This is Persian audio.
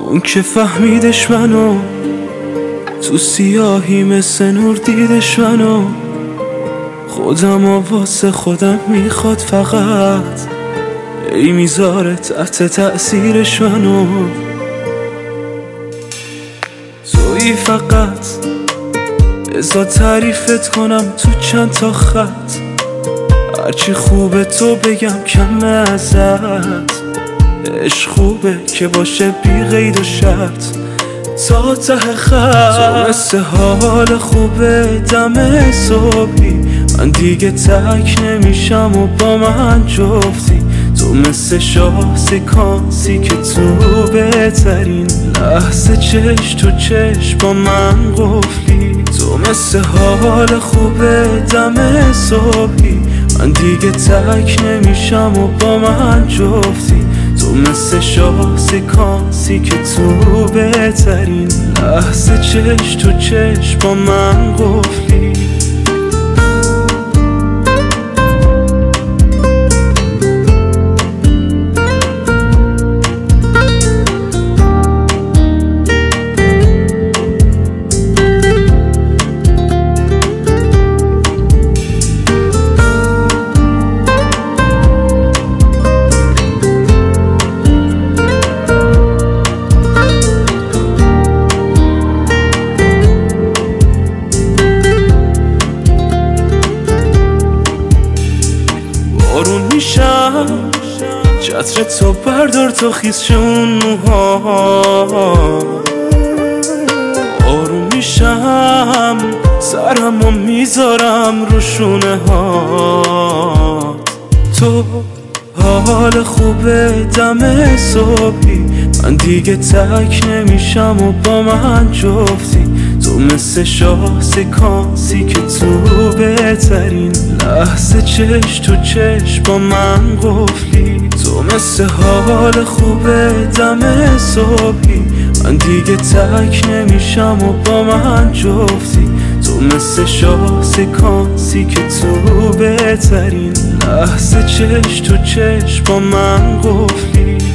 اون که فهمیدش منو تو سیاهی مثل نور دیدش منو، خودم و واسه خودم میخواد فقط ای میذاره تحت تأثیرش منو. تویی فقط بذار تعریفت کنم تو چند تا خط، هرچی خوبه تو بگم کمه ازت. عشق خوبه که باشه بی قید و شرط تا ته خط. تو مثل حال خوبه دم صبحی، من دیگه تک نمیشم و با من جفتی. تو مثل شاه سکانسی که تو بهترین لحظه چشم تو چشم با من قفلی. تو مثل حال خوبه دم صبحی، من دیگه تک نمیشم و با من جفتی. تو مثل شاه سکانسی که تو بهترین لحظه چشم تو چشم با من قفلی. بارون میشم چتر تو بردار تو خیز اون موها. آروم میشم سرمو میذارم رو شونه ها. تو حال خوبه دم صبحی، من دیگه تک نمیشم و با من جفتی. تو مثل شاه سکانسی که تو بهترین لحظه چشم تو چشم با من قفلی. تو مثل حال خوبه دم صبحی، من دیگه تک نمیشم و با من جفتی. تو مثل شاه سکانسی که تو بهترین لحظه چشم تو چشم با من قفلی.